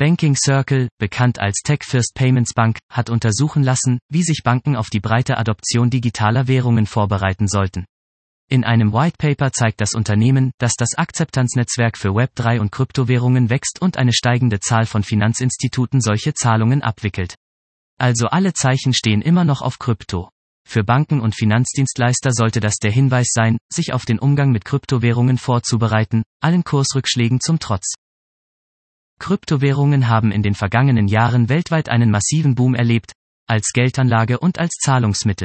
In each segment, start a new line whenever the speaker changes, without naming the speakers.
Banking Circle, bekannt als Tech First Payments Bank, hat untersuchen lassen, wie sich Banken auf die breite Adoption digitaler Währungen vorbereiten sollten. In einem White Paper zeigt das Unternehmen, dass das Akzeptanznetzwerk für Web3 und Kryptowährungen wächst und eine steigende Zahl von Finanzinstituten solche Zahlungen abwickelt. Also alle Zeichen stehen immer noch auf Krypto. Für Banken und Finanzdienstleister sollte das der Hinweis sein, sich auf den Umgang mit Kryptowährungen vorzubereiten, allen Kursrückschlägen zum Trotz. Kryptowährungen haben in den vergangenen Jahren weltweit einen massiven Boom erlebt, als Geldanlage und als Zahlungsmittel.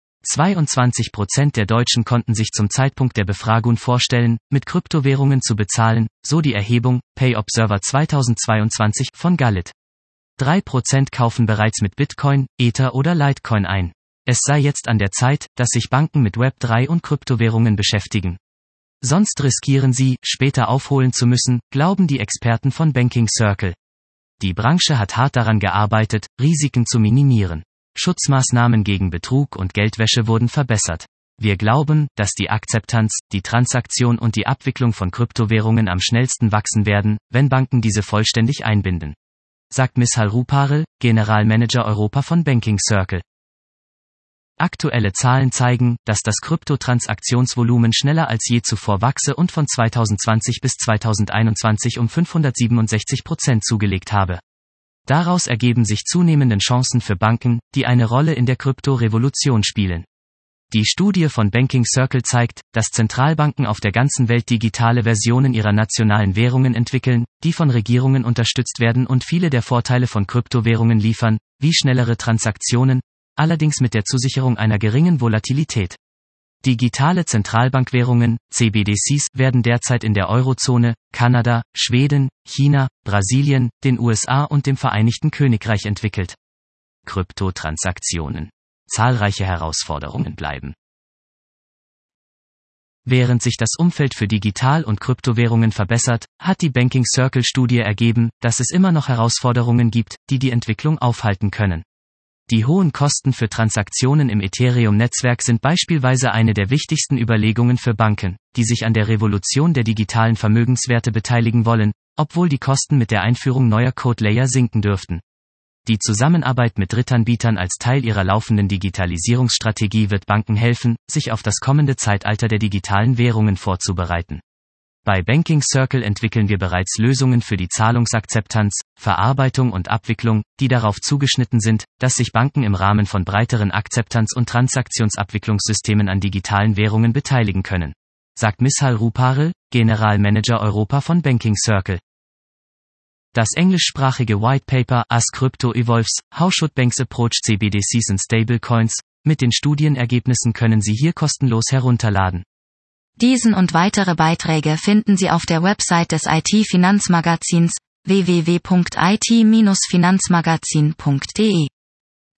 22% der Deutschen konnten sich zum Zeitpunkt der Befragung vorstellen, mit Kryptowährungen zu bezahlen, so die Erhebung Pay Observer 2022 von Gallup. 3% kaufen bereits mit Bitcoin, Ether oder Litecoin ein. Es sei jetzt an der Zeit, dass sich Banken mit Web3 und Kryptowährungen beschäftigen. Sonst riskieren sie, später aufholen zu müssen, glauben die Experten von Banking Circle. Die Branche hat hart daran gearbeitet, Risiken zu minimieren. Schutzmaßnahmen gegen Betrug und Geldwäsche wurden verbessert. Wir glauben, dass die Akzeptanz, die Transaktion und die Abwicklung von Kryptowährungen am schnellsten wachsen werden, wenn Banken diese vollständig einbinden, sagt Mishal Ruparel, Generalmanager Europa von Banking Circle. Aktuelle Zahlen zeigen, dass das Kryptotransaktionsvolumen schneller als je zuvor wachse und von 2020 bis 2021 um 567% zugelegt habe. Daraus ergeben sich zunehmende Chancen für Banken, die eine Rolle in der Kryptorevolution spielen. Die Studie von Banking Circle zeigt, dass Zentralbanken auf der ganzen Welt digitale Versionen ihrer nationalen Währungen entwickeln, die von Regierungen unterstützt werden und viele der Vorteile von Kryptowährungen liefern, wie schnellere Transaktionen, allerdings mit der Zusicherung einer geringen Volatilität. Digitale Zentralbankwährungen, CBDCs, werden derzeit in der Eurozone, Kanada, Schweden, China, Brasilien, den USA und dem Vereinigten Königreich entwickelt. Kryptotransaktionen. Zahlreiche Herausforderungen bleiben. Während sich das Umfeld für Digital- und Kryptowährungen verbessert, hat die Banking Circle-Studie ergeben, dass es immer noch Herausforderungen gibt, die die Entwicklung aufhalten können. Die hohen Kosten für Transaktionen im Ethereum-Netzwerk sind beispielsweise eine der wichtigsten Überlegungen für Banken, die sich an der Revolution der digitalen Vermögenswerte beteiligen wollen, obwohl die Kosten mit der Einführung neuer Code-Layer sinken dürften. Die Zusammenarbeit mit Drittanbietern als Teil ihrer laufenden Digitalisierungsstrategie wird Banken helfen, sich auf das kommende Zeitalter der digitalen Währungen vorzubereiten. Bei Banking Circle entwickeln wir bereits Lösungen für die Zahlungsakzeptanz, Verarbeitung und Abwicklung, die darauf zugeschnitten sind, dass sich Banken im Rahmen von breiteren Akzeptanz- und Transaktionsabwicklungssystemen an digitalen Währungen beteiligen können, sagt Mishal Ruparel, Generalmanager Europa von Banking Circle. Das englischsprachige White Paper As Crypto Evolves, How Should Banks Approach CBDCs and Stablecoins? Mit den Studienergebnissen können Sie hier kostenlos herunterladen.
Diesen und weitere Beiträge finden Sie auf der Website des IT-Finanzmagazins www.it-finanzmagazin.de.